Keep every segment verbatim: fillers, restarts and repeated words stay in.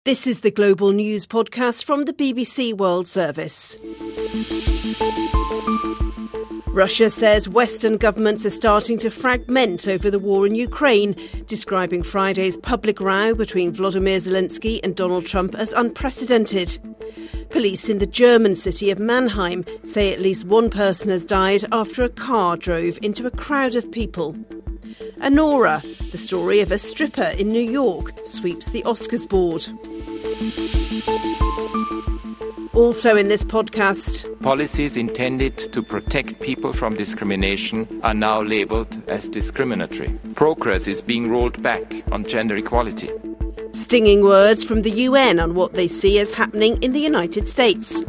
This is the Global News Podcast from the B B C World Service. Russia says Western governments are starting to fragment over the war in Ukraine, describing Friday's public row between Volodymyr Zelensky and Donald Trump as unprecedented. Police in the German city of Mannheim say at least one person has died after a car drove into a crowd of people. Anora, the story of a stripper in New York, sweeps the Oscars board. Also in this podcast, policies intended to protect people from discrimination are now labelled as discriminatory. Progress is being rolled back on gender equality. Stinging words from the U N on what they see as happening in the United States.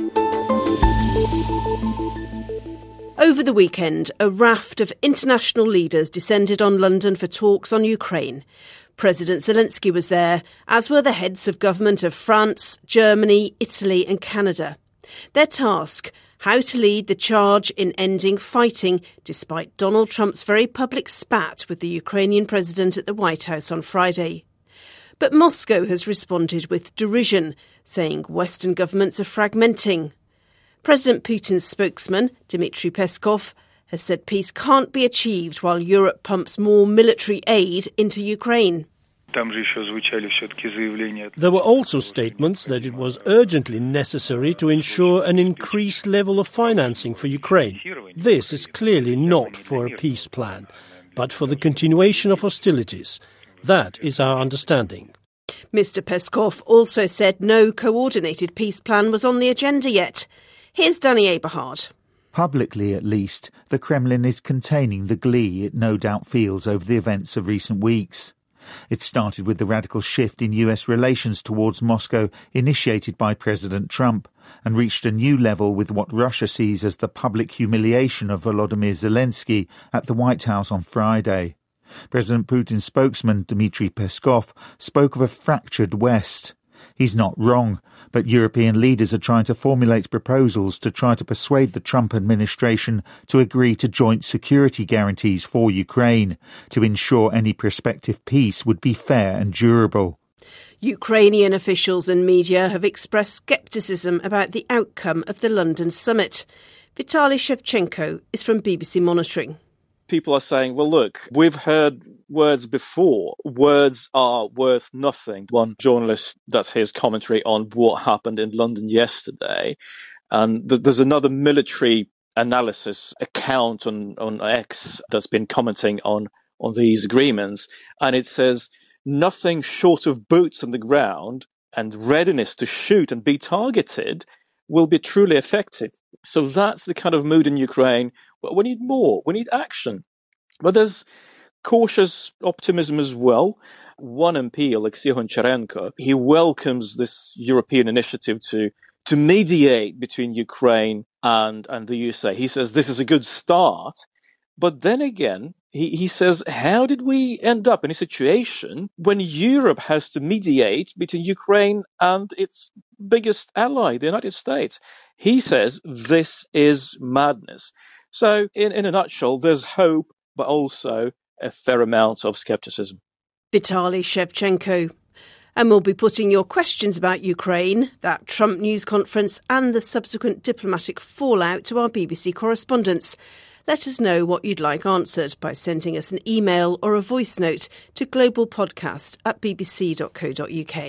Over the weekend, a raft of international leaders descended on London for talks on Ukraine. President Zelensky was there, as were the heads of government of France, Germany, Italy and Canada. Their task, how to lead the charge in ending fighting, despite Donald Trump's very public spat with the Ukrainian president at the White House on Friday. But Moscow has responded with derision, saying Western governments are fragmenting. President Putin's spokesman, Dmitry Peskov, has said peace can't be achieved while Europe pumps more military aid into Ukraine. There were also statements that it was urgently necessary to ensure an increased level of financing for Ukraine. This is clearly not for a peace plan, but for the continuation of hostilities. That is our understanding. Mister Peskov also said no coordinated peace plan was on the agenda yet. Here's Danny Eberhard. Publicly, at least, the Kremlin is containing the glee it no doubt feels over the events of recent weeks. It started with the radical shift in U S relations towards Moscow initiated by President Trump and reached a new level with what Russia sees as the public humiliation of Volodymyr Zelensky at the White House on Friday. President Putin's spokesman, Dmitry Peskov, spoke of a fractured West. He's not wrong, but European leaders are trying to formulate proposals to try to persuade the Trump administration to agree to joint security guarantees for Ukraine to ensure any prospective peace would be fair and durable. Ukrainian officials and media have expressed scepticism about the outcome of the London summit. Vitaly Shevchenko is from B B C Monitoring. People are saying, well, look, we've heard words before. Words are worth nothing. One journalist does his commentary on what happened in London yesterday. And th- there's another military analysis account on, on X that's been commenting on, on these agreements. And it says nothing short of boots on the ground and readiness to shoot and be targeted will be truly effective. So that's the kind of mood in Ukraine. But we need more. We need action. But there's cautious optimism as well. One M P, Alexei Honcharenko, he welcomes this European initiative to to mediate between Ukraine and, and the U S A. He says this is a good start. But then again, he, he says, how did we end up in a situation when Europe has to mediate between Ukraine and its biggest ally, the United States? He says this is madness. So in, in a nutshell, there's hope, but also a fair amount of scepticism. Vitaly Shevchenko. And we'll be putting your questions about Ukraine, that Trump news conference and the subsequent diplomatic fallout to our B B C correspondents. Let us know what you'd like answered by sending us an email or a voice note to globalpodcast at bbc.co.uk.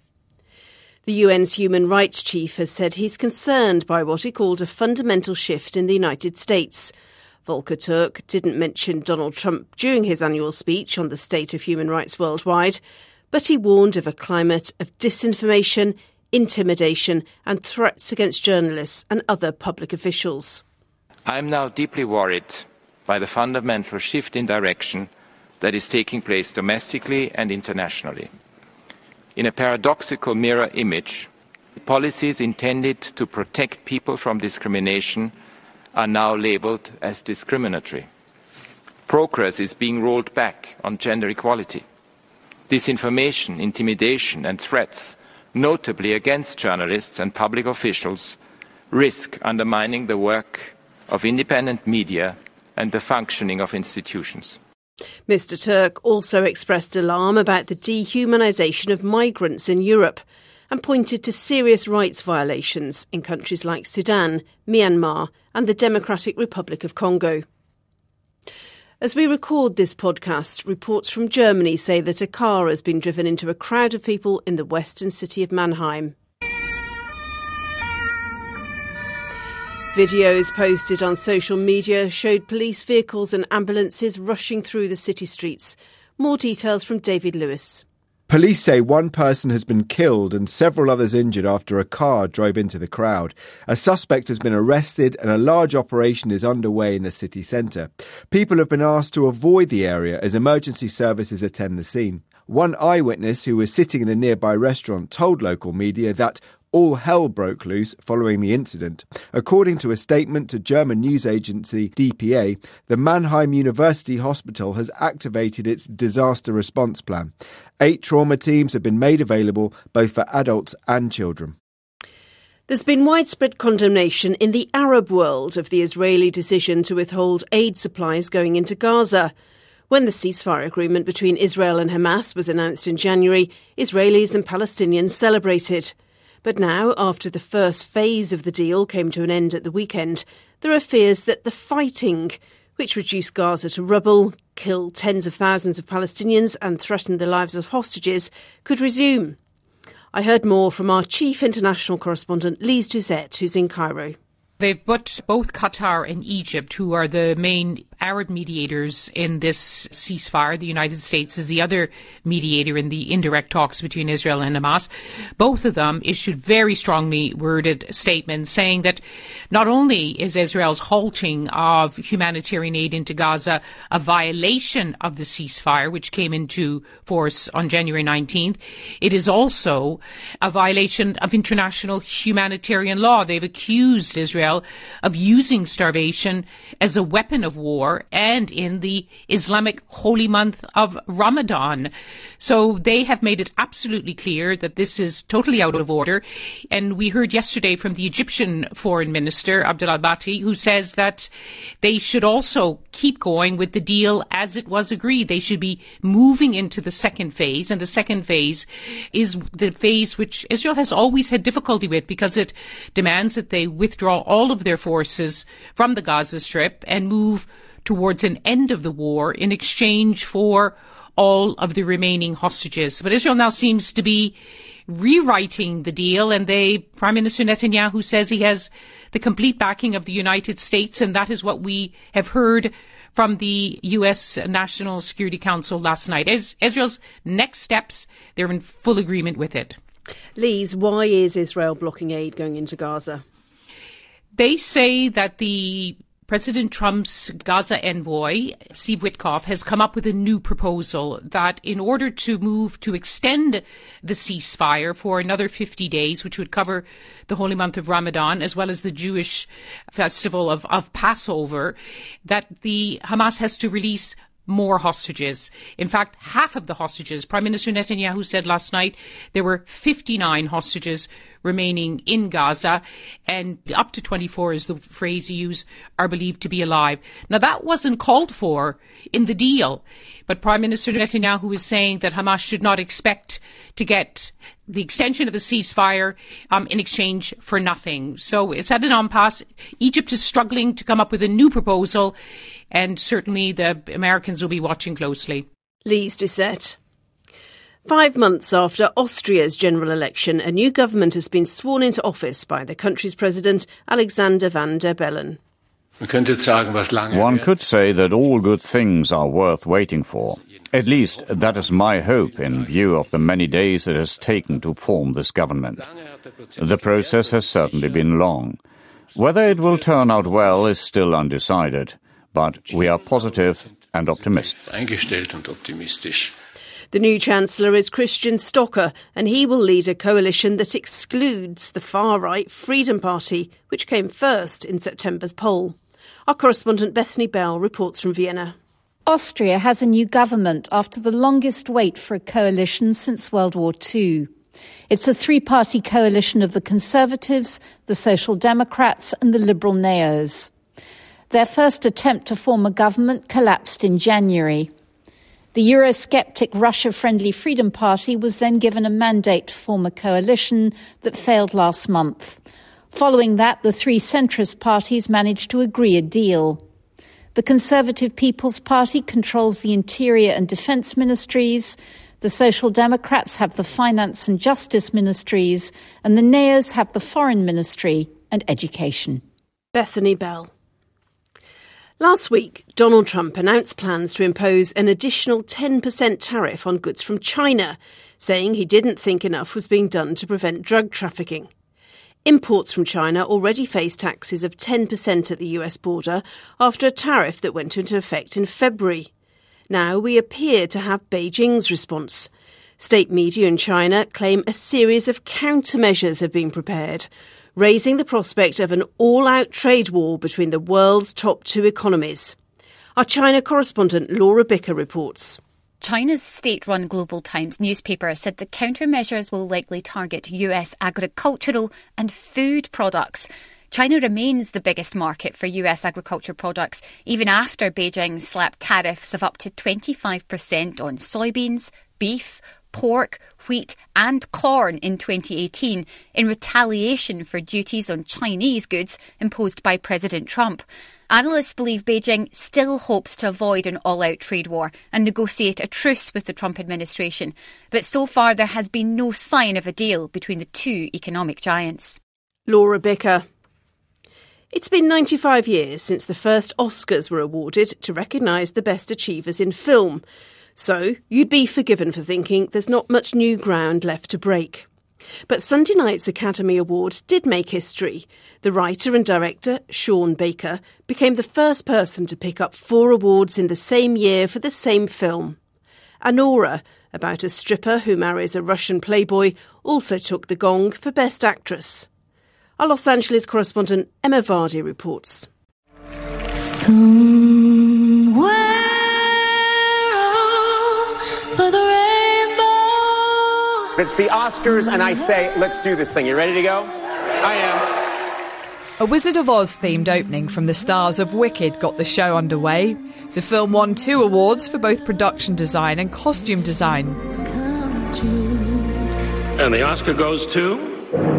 The U N's human rights chief has said he's concerned by what he called a fundamental shift in the United States. Volker Turk didn't mention Donald Trump during his annual speech on the state of human rights worldwide, but he warned of a climate of disinformation, intimidation and threats against journalists and other public officials. I'm now deeply worried by the fundamental shift in direction that is taking place domestically and internationally. In a paradoxical mirror image, policies intended to protect people from discrimination are now labelled as discriminatory. Progress is being rolled back on gender equality. Disinformation, intimidation and threats, notably against journalists and public officials, risk undermining the work of independent media and the functioning of institutions. Mister Turk also expressed alarm about the dehumanisation of migrants in Europe and pointed to serious rights violations in countries like Sudan, Myanmar and the Democratic Republic of Congo. As we record this podcast, reports from Germany say that a car has been driven into a crowd of people in the western city of Mannheim. Videos posted on social media showed police vehicles and ambulances rushing through the city streets. More details from David Lewis. Police say one person has been killed and several others injured after a car drove into the crowd. A suspect has been arrested and a large operation is underway in the city centre. People have been asked to avoid the area as emergency services attend the scene. One eyewitness who was sitting in a nearby restaurant told local media that all hell broke loose following the incident. According to a statement to German news agency D P A, the Mannheim University Hospital has activated its disaster response plan. Eight trauma teams have been made available, both for adults and children. There's been widespread condemnation in the Arab world of the Israeli decision to withhold aid supplies going into Gaza. When the ceasefire agreement between Israel and Hamas was announced in January, Israelis and Palestinians celebrated. But now, after the first phase of the deal came to an end at the weekend, there are fears that the fighting, which reduced Gaza to rubble, killed tens of thousands of Palestinians and threatened the lives of hostages, could resume. I heard more from our chief international correspondent, Lise Doucet, who's in Cairo. They've put both Qatar and Egypt, who are the main Arab mediators in this ceasefire. The United States is the other mediator in the indirect talks between Israel and Hamas. Both of them issued very strongly worded statements saying that not only is Israel's halting of humanitarian aid into Gaza a violation of the ceasefire, which came into force on January nineteenth, it is also a violation of international humanitarian law. They've accused Israel of using starvation as a weapon of war and in the Islamic holy month of Ramadan. So they have made it absolutely clear that this is totally out of order. And we heard yesterday from the Egyptian foreign minister, Abdel Bati, who says that they should also keep going with the deal as it was agreed. They should be moving into the second phase. And the second phase is the phase which Israel has always had difficulty with because it demands that they withdraw all all of their forces from the Gaza Strip and move towards an end of the war in exchange for all of the remaining hostages. But Israel now seems to be rewriting the deal, and they, Prime Minister Netanyahu says he has the complete backing of the United States, and that is what we have heard from the U S National Security Council last night. As Israel's next steps, they're in full agreement with it. Lise, why is Israel blocking aid going into Gaza? They say that the President Trump's Gaza envoy, Steve Witkoff, has come up with a new proposal that in order to move to extend the ceasefire for another fifty days, which would cover the holy month of Ramadan, as well as the Jewish festival of, of Passover, that the Hamas has to release more hostages. In fact, half of the hostages, Prime Minister Netanyahu said last night, there were fifty-nine hostages remaining in Gaza, and up to twenty-four is the phrase he used, are believed to be alive. Now, that wasn't called for in the deal, but Prime Minister Netanyahu is saying that Hamas should not expect to get the extension of the ceasefire um, in exchange for nothing. So it's at an impasse. Egypt is struggling to come up with a new proposal, and certainly the Americans will be watching closely. Lise Doucet. Five months after Austria's general election, a new government has been sworn into office by the country's president, Alexander Van der Bellen. One could say that all good things are worth waiting for. At least that is my hope in view of the many days it has taken to form this government. The process has certainly been long. Whether it will turn out well is still undecided, but we are positive and optimistic. The new Chancellor is Christian Stocker, and he will lead a coalition that excludes the far-right Freedom Party, which came first in September's poll. Our correspondent Bethany Bell reports from Vienna. Austria has a new government after the longest wait for a coalition since World War Two. It's a three-party coalition of the Conservatives, the Social Democrats and the Liberal Neos. Their first attempt to form a government collapsed in January. The Eurosceptic Russia-friendly Freedom Party was then given a mandate to form a coalition that failed last month. Following that, the three centrist parties managed to agree a deal. The Conservative People's Party controls the Interior and Defence Ministries, the Social Democrats have the Finance and Justice Ministries, and the Neos have the Foreign Ministry and Education. Bethany Bell. Last week, Donald Trump announced plans to impose an additional ten percent tariff on goods from China, saying he didn't think enough was being done to prevent drug trafficking. Imports from China already face taxes of ten percent at the U S border after a tariff that went into effect in February. Now we appear to have Beijing's response. State media in China claim a series of countermeasures have been prepared, raising the prospect of an all-out trade war between the world's top two economies. Our China correspondent Laura Bicker reports. China's state-run Global Times newspaper said the countermeasures will likely target U S agricultural and food products. China remains the biggest market for U S agriculture products, even after Beijing slapped tariffs of up to twenty-five percent on soybeans, beef, pork, wheat and corn in twenty eighteen in retaliation for duties on Chinese goods imposed by President Trump. Analysts believe Beijing still hopes to avoid an all-out trade war and negotiate a truce with the Trump administration. But so far there has been no sign of a deal between the two economic giants. Laura Bicker. It's been ninety-five years since the first Oscars were awarded to recognise the best achievers in film. So you'd be forgiven for thinking there's not much new ground left to break. But Sunday night's Academy Awards did make history. The writer and director, Sean Baker, became the first person to pick up four awards in the same year for the same film. Anora, about a stripper who marries a Russian playboy, also took the gong for Best Actress. Our Los Angeles correspondent Emma Vardy reports. Somewhere over the rainbow. It's the Oscars, and I say, let's do this thing. You ready to go? I am. A Wizard of Oz themed opening from the stars of Wicked got the show underway. The film won two awards for both production design and costume design. And the Oscar goes to...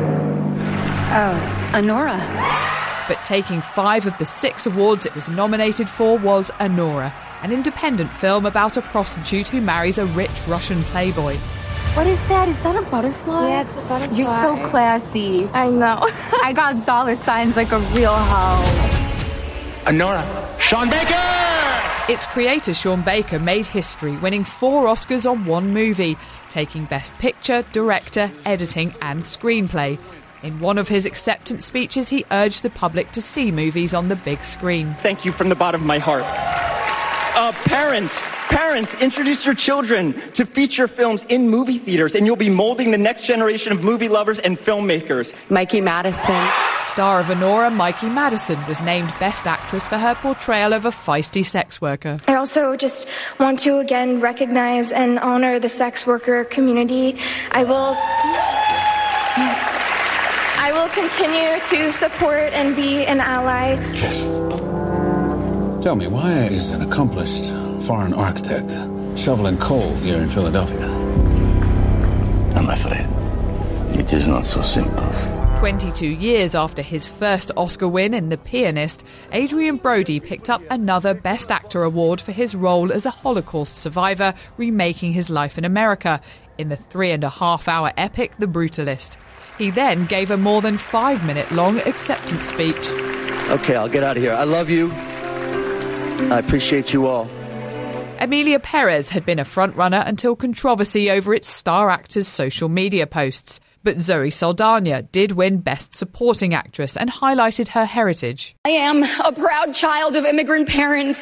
Oh, Anora. But taking five of the six awards it was nominated for was Anora, an independent film about a prostitute who marries a rich Russian playboy. What is that? Is that a butterfly? Yeah, it's a butterfly. You're so classy. I know. I got dollar signs like a real hoe. Anora. Sean Baker! Its creator, Sean Baker, made history, winning four Oscars on one movie, taking Best Picture, Director, Editing and Screenplay. In one of his acceptance speeches, he urged the public to see movies on the big screen. Thank you from the bottom of my heart. Uh, parents, parents, introduce your children to feature films in movie theaters, and you'll be molding the next generation of movie lovers and filmmakers. Mikey Madison. Star of Anora, Mikey Madison, was named Best Actress for her portrayal of a feisty sex worker. I also just want to again recognize and honor the sex worker community. I will... Yes. I will continue to support and be an ally. Yes. Tell me, why is an accomplished foreign architect shoveling coal here in Philadelphia? I'm afraid it is not so simple. twenty-two years after his first Oscar win in The Pianist, Adrian Brody picked up another Best Actor award for his role as a Holocaust survivor remaking his life in America in the three and a half hour epic The Brutalist. He then gave a more than five minute long acceptance speech. Okay, I'll get out of here. I love you. I appreciate you all. Emilia Perez had been a frontrunner until controversy over its star actor's social media posts. But Zoe Saldana did win Best Supporting Actress and highlighted her heritage. I am a proud child of immigrant parents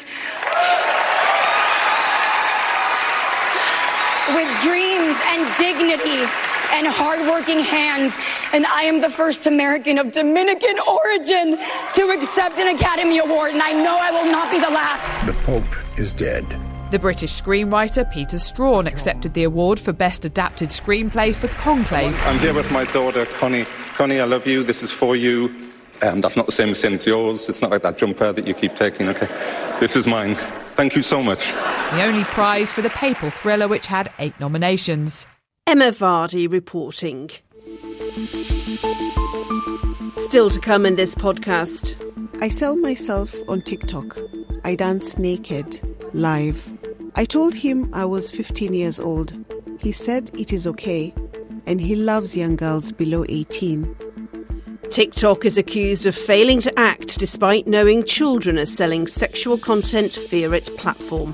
with dreams and dignity and hardworking hands, and I am the first American of Dominican origin to accept an Academy Award, and I know I will not be the last. The Pope is dead. The British screenwriter Peter Strawn accepted the award for Best Adapted Screenplay for Conclave. I'm here with my daughter, Connie. Connie, I love you. This is for you. Um, that's not the same sin as yours. It's not like that jumper that you keep taking, okay? This is mine. Thank you so much. The only prize for the papal thriller, which had eight nominations. Emma Vardy reporting. Still to come in this podcast. I sell myself on TikTok. I dance naked, live. I told him I was fifteen years old. He said it is okay, and he loves young girls below eighteen. TikTok is accused of failing to act despite knowing children are selling sexual content via its platform.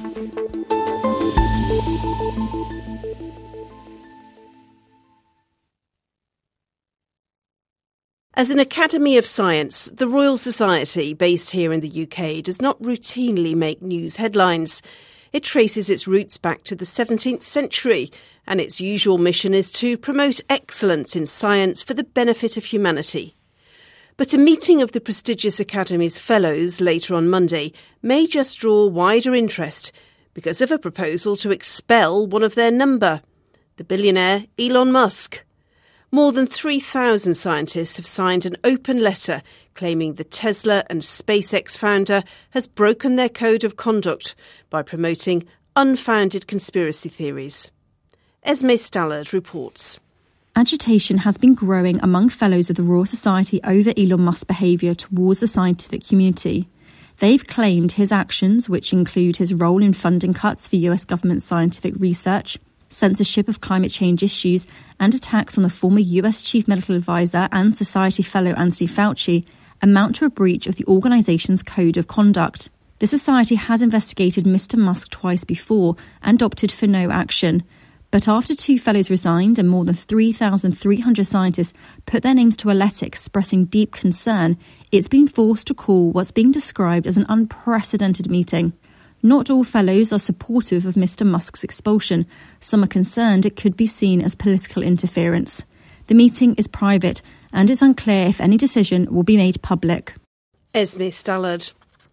As an Academy of Science, the Royal Society, based here in the U K, does not routinely make news headlines. It traces its roots back to the seventeenth century, and its usual mission is to promote excellence in science for the benefit of humanity. But a meeting of the prestigious Academy's Fellows later on Monday may just draw wider interest because of a proposal to expel one of their number, the billionaire Elon Musk. More than three thousand scientists have signed an open letter claiming the Tesla and SpaceX founder has broken their code of conduct by promoting unfounded conspiracy theories. Esme Stallard reports. Agitation has been growing among fellows of the Royal Society over Elon Musk's behaviour towards the scientific community. They've claimed his actions, which include his role in funding cuts for U S government scientific research, censorship of climate change issues, and attacks on the former U S Chief Medical Advisor and Society Fellow Anthony Fauci, amount to a breach of the organisation's code of conduct. The Society has investigated Mister Musk twice before and opted for no action. But after two fellows resigned and more than three thousand three hundred scientists put their names to a letter expressing deep concern, it's been forced to call what's being described as an unprecedented meeting. Not all fellows are supportive of Mister Musk's expulsion. Some are concerned it could be seen as political interference. The meeting is private and it's unclear if any decision will be made public. Esme Stallard.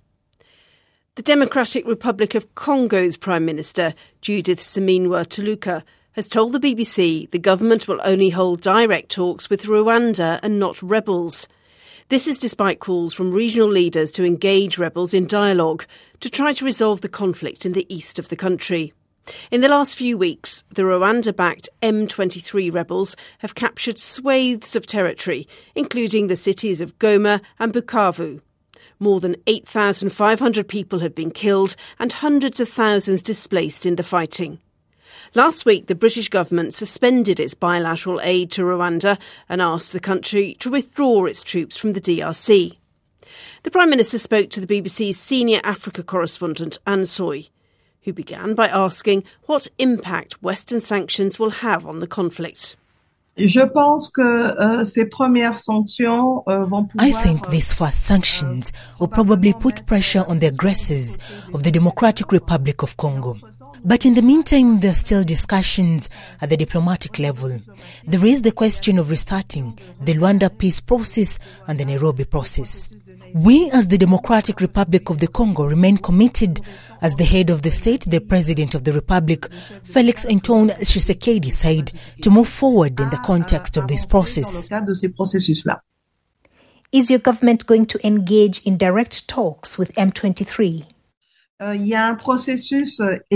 The Democratic Republic of Congo's Prime Minister, Judith Suminwa Tuluka, has told the B B C the government will only hold direct talks with Rwanda and not rebels. This is despite calls from regional leaders to engage rebels in dialogue to try to resolve the conflict in the east of the country. In the last few weeks, the Rwanda-backed M twenty-three rebels have captured swathes of territory, including the cities of Goma and Bukavu. More than eight thousand five hundred people have been killed and hundreds of thousands displaced in the fighting. Last week, the British government suspended its bilateral aid to Rwanda and asked the country to withdraw its troops from the D R C. The Prime Minister spoke to the B B C's senior Africa correspondent, Anne Soy, who began by asking what impact Western sanctions will have on the conflict. I think these first sanctions will probably put pressure on the aggressors of the Democratic Republic of Congo. But in the meantime, there are still discussions at the diplomatic level. There is the question of restarting the Luanda peace process and the Nairobi process. We, as the Democratic Republic of the Congo, remain committed, as the head of the state, the President of the Republic, Felix Antoine Tshisekedi, said, to move forward in the context of this process. Is your government going to engage in direct talks with M twenty-three? There is a process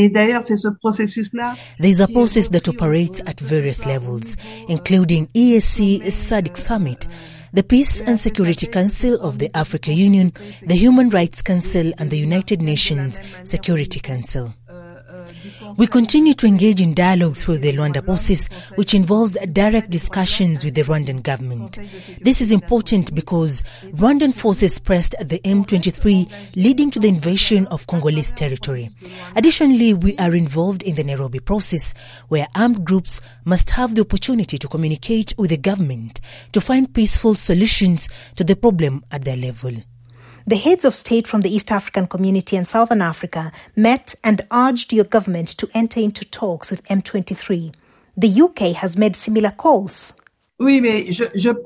that operates at various levels, including E A C S A D C Summit, the Peace and Security Council of the African Union, the Human Rights Council, and the United Nations Security Council. We continue to engage in dialogue through the Luanda process, which involves direct discussions with the Rwandan government. This is important because Rwandan forces pressed the M twenty-three, leading to the invasion of Congolese territory. Additionally, we are involved in the Nairobi process, where armed groups must have the opportunity to communicate with the government to find peaceful solutions to the problem at their level. The heads of state from the East African Community and Southern Africa met and urged your government to enter into talks with M twenty-three. The U K has made similar calls. We must reread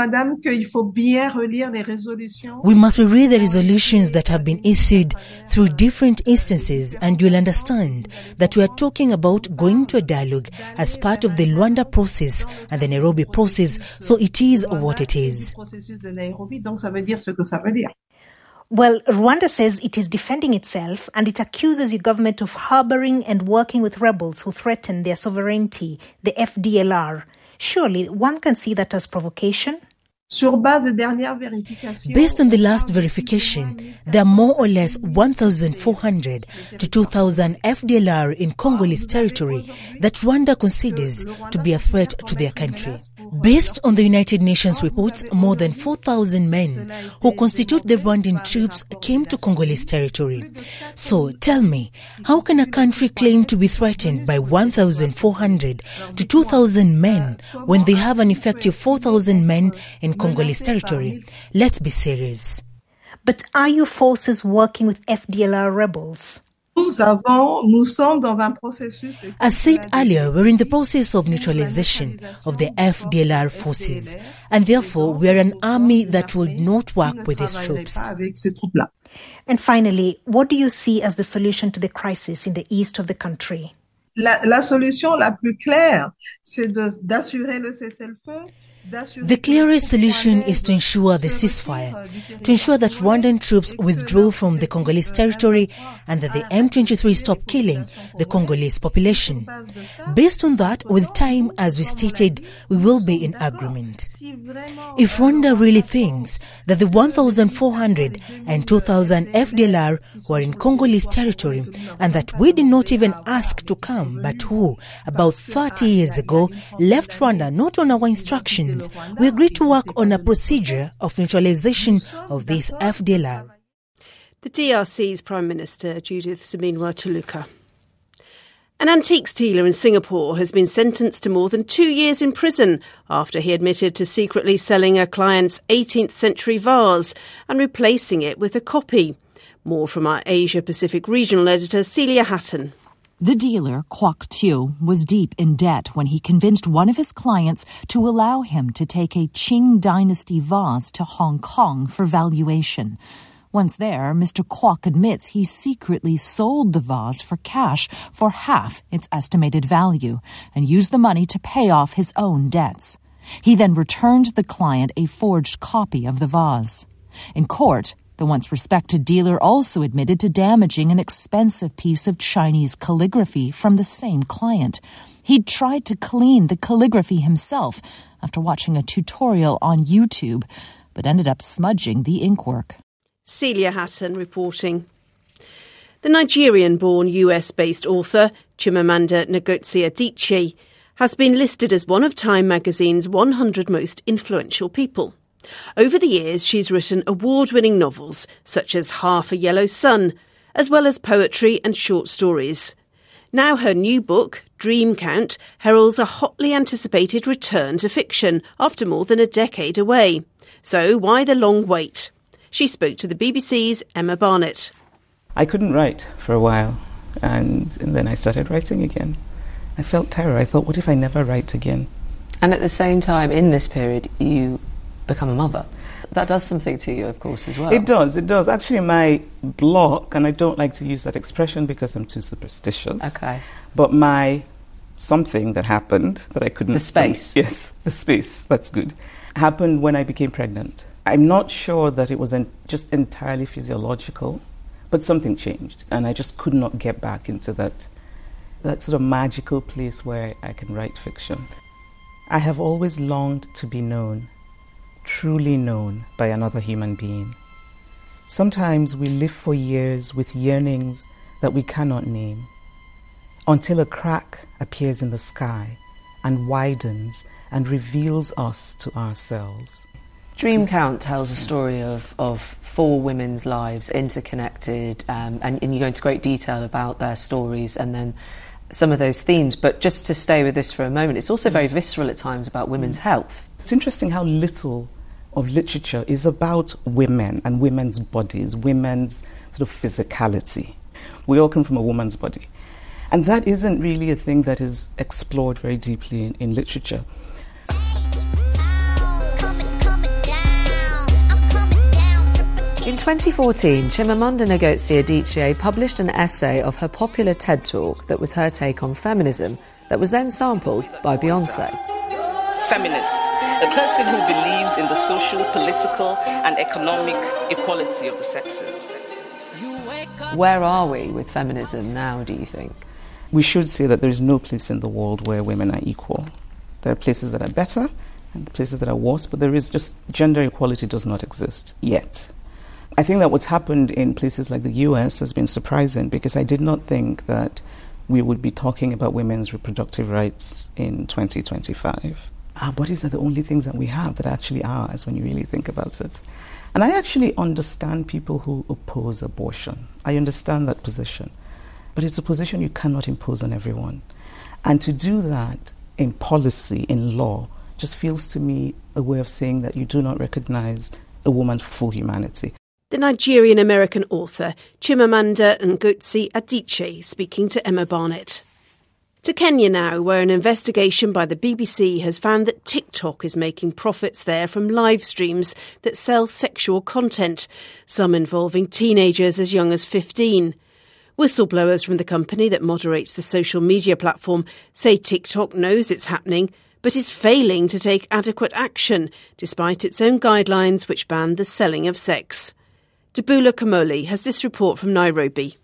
the resolutions that have been issued through different instances, and you'll understand that we are talking about going to a dialogue as part of the Luanda process and the Nairobi process, so it is what it is. Well, Rwanda says it is defending itself and it accuses the government of harboring and working with rebels who threaten their sovereignty, the F D L R. Surely one can see that as provocation? Based on the last verification, there are more or less one thousand four hundred to two thousand F D L R in Congolese territory that Rwanda considers to be a threat to their country. Based on the United Nations reports, more than four thousand men who constitute the Rwandan troops came to Congolese territory. So tell me, how can a country claim to be threatened by one thousand four hundred to two thousand men when they have an effective four thousand men in Congolese territory? Let's be serious. But are your forces working with F D L R rebels? As said earlier, we're in the process of neutralization of the F D L R forces, and therefore we are an army that will not work with these troops. And finally, what do you see as the solution to the crisis in the east of the country? La, la solution la plus claire, c'est de, d'assurer le cessez-le-feu. The clearest solution is to ensure the ceasefire, to ensure that Rwandan troops withdraw from the Congolese territory and that the M twenty-three stop killing the Congolese population. Based on that, with time, as we stated, we will be in agreement. If Rwanda really thinks that the one thousand four hundred and two thousand F D L R who are in Congolese territory and that we did not even ask to come, but who, about thirty years ago, left Rwanda not on our instructions, we agreed to work on a procedure of neutralization of this F D L R. The D R C's Prime Minister, Judith Suminwa Tuluka. An antiques dealer in Singapore has been sentenced to more than two years in prison after he admitted to secretly selling a client's eighteenth century vase and replacing it with a copy. More from our Asia Pacific regional editor, Celia Hatton. The dealer, Kwok Teo, was deep in debt when he convinced one of his clients to allow him to take a Qing Dynasty vase to Hong Kong for valuation. Once there, Mister Kwok admits he secretly sold the vase for cash for half its estimated value and used the money to pay off his own debts. He then returned the client a forged copy of the vase. In court, the once respected dealer also admitted to damaging an expensive piece of Chinese calligraphy from the same client. He'd tried to clean the calligraphy himself after watching a tutorial on YouTube, but ended up smudging the inkwork. Celia Hatton reporting. The Nigerian-born U S-based author Chimamanda Ngozi Adichie has been listed as one of Time magazine's one hundred most influential people. Over the years, she's written award-winning novels such as Half a Yellow Sun, as well as poetry and short stories. Now her new book, Dream Count, heralds a hotly anticipated return to fiction after more than a decade away. So why the long wait? She spoke to the B B C's Emma Barnett. I couldn't write for a while, and, and then I started writing again. I felt terror. I thought, what if I never write again? And at the same time, in this period, you become a mother. That does something to you, of course, as well. It does, it does. Actually, my block, and I don't like to use that expression because I'm too superstitious. Okay. But my something that happened that I couldn't... The space. Um, yes, the space, that's good. Happened when I became pregnant. I'm not sure that it was en- just entirely physiological, but something changed. And I just could not get back into that, that sort of magical place where I can write fiction. I have always longed to be known, truly known by another human being. Sometimes we live for years with yearnings that we cannot name, until a crack appears in the sky and widens and reveals us to ourselves. Dream Count tells a story of, of four women's lives interconnected, um, and, and you go into great detail about their stories and then some of those themes. But just to stay with this for a moment, it's also very visceral at times about women's health. It's interesting how little of literature is about women and women's bodies, women's sort of physicality. We all come from a woman's body. And that isn't really a thing that is explored very deeply in, in literature. In twenty fourteen, Chimamanda Ngozi Adichie published an essay of her popular TED Talk that was her take on feminism that was then sampled by Beyoncé. Feminist. a person who believes in the social, political, and economic equality of the sexes. Where are we with feminism now, do you think? We should say that there is no place in the world where women are equal. There are places that are better and places that are worse, but there is just gender equality does not exist yet. I think that what's happened in places like the U S has been surprising, because I did not think that we would be talking about women's reproductive rights in twenty twenty-five. Our bodies are the only things that we have that are actually ours when you really think about it. And I actually understand people who oppose abortion. I understand that position. But it's a position you cannot impose on everyone. And to do that in policy, in law, just feels to me a way of saying that you do not recognize a woman's full humanity. The Nigerian-American author Chimamanda Ngozi Adichie speaking to Emma Barnett. To Kenya now, where an investigation by the B B C has found that TikTok is making profits there from live streams that sell sexual content, some involving teenagers as young as fifteen. Whistleblowers from the company that moderates the social media platform say TikTok knows it's happening, but is failing to take adequate action, despite its own guidelines which ban the selling of sex. Debula Kamoli has this report from Nairobi.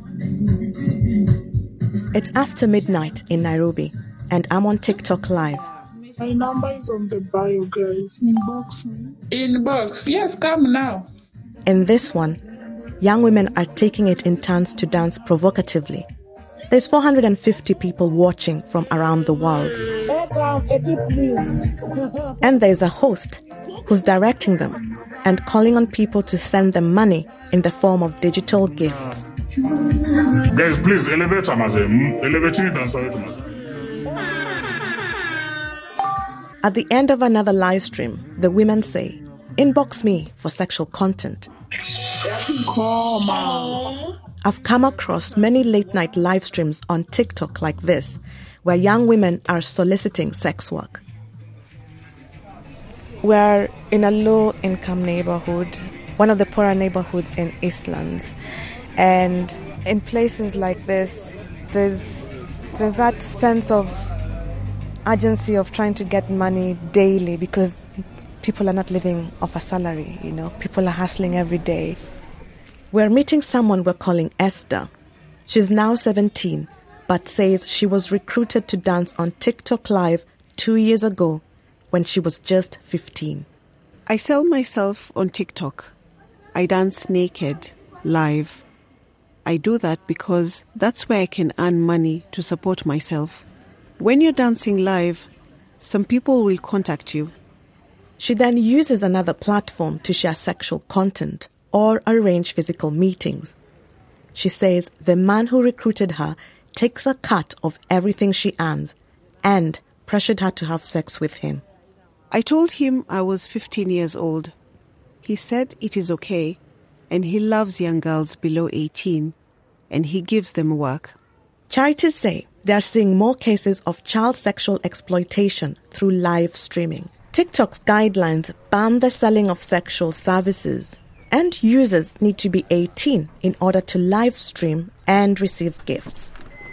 It's after midnight in Nairobi, and I'm on TikTok Live. My number is on the bio, guys. Inbox me. Inbox. Yes, come now. In this one, young women are taking it in turns to dance provocatively. There's four hundred fifty people watching from around the world. And there's a host who's directing them and calling on people to send them money in the form of digital gifts. Guys, please elevate elevate At the end of another live stream, the women say, "Inbox me for sexual content." I've come across many late-night live streams on TikTok like this, where young women are soliciting sex work. We're in a low-income neighborhood, one of the poorer neighborhoods in Eastlands. And in places like this, there's, there's that sense of urgency of trying to get money daily, because people are not living off a salary, you know. People are hustling every day. We're meeting someone we're calling Esther. She's now seventeen, but says she was recruited to dance on TikTok Live two years ago when she was just fifteen. I sell myself on TikTok. I dance naked, live. I do that because that's where I can earn money to support myself. When you're dancing live, some people will contact you. She then uses another platform to share sexual content or arrange physical meetings. She says the man who recruited her takes a cut of everything she earns and pressured her to have sex with him. I told him I was fifteen years old. He said it is okay, and he loves young girls below eighteen, and he gives them work. Charities say they are seeing more cases of child sexual exploitation through live streaming. TikTok's guidelines ban the selling of sexual services, and users need to be eighteen in order to live stream and receive gifts.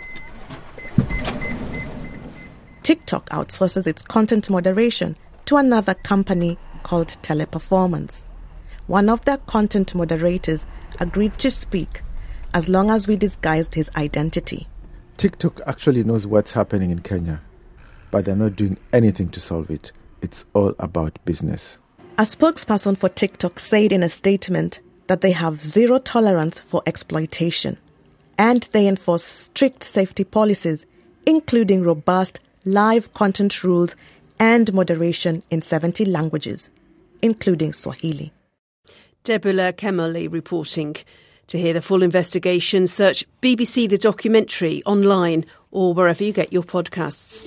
TikTok outsources its content moderation to another company called Teleperformance. One of their content moderators agreed to speak as long as we disguised his identity. TikTok actually knows what's happening in Kenya, but they're not doing anything to solve it. It's all about business. A spokesperson for TikTok said in a statement that they have zero tolerance for exploitation, and they enforce strict safety policies, including robust live content rules and moderation in seventy languages, including Swahili. Debula Kamoli reporting. To hear the full investigation, search B B C The Documentary online or wherever you get your podcasts.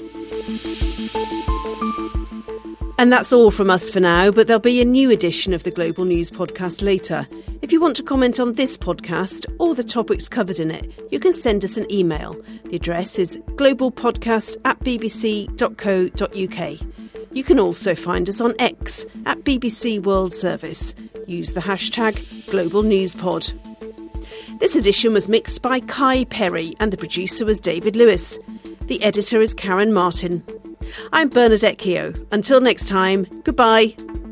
And that's all from us for now, but there'll be a new edition of the Global News podcast later. If you want to comment on this podcast or the topics covered in it, you can send us an email. The address is globalpodcast at bbc.co.uk. You can also find us on X at B B C World Service. Use the hashtag GlobalNewsPod. This edition was mixed by Kai Perry and the producer was David Lewis. The editor is Karen Martin. I'm Bernadette Keogh. Until next time, goodbye.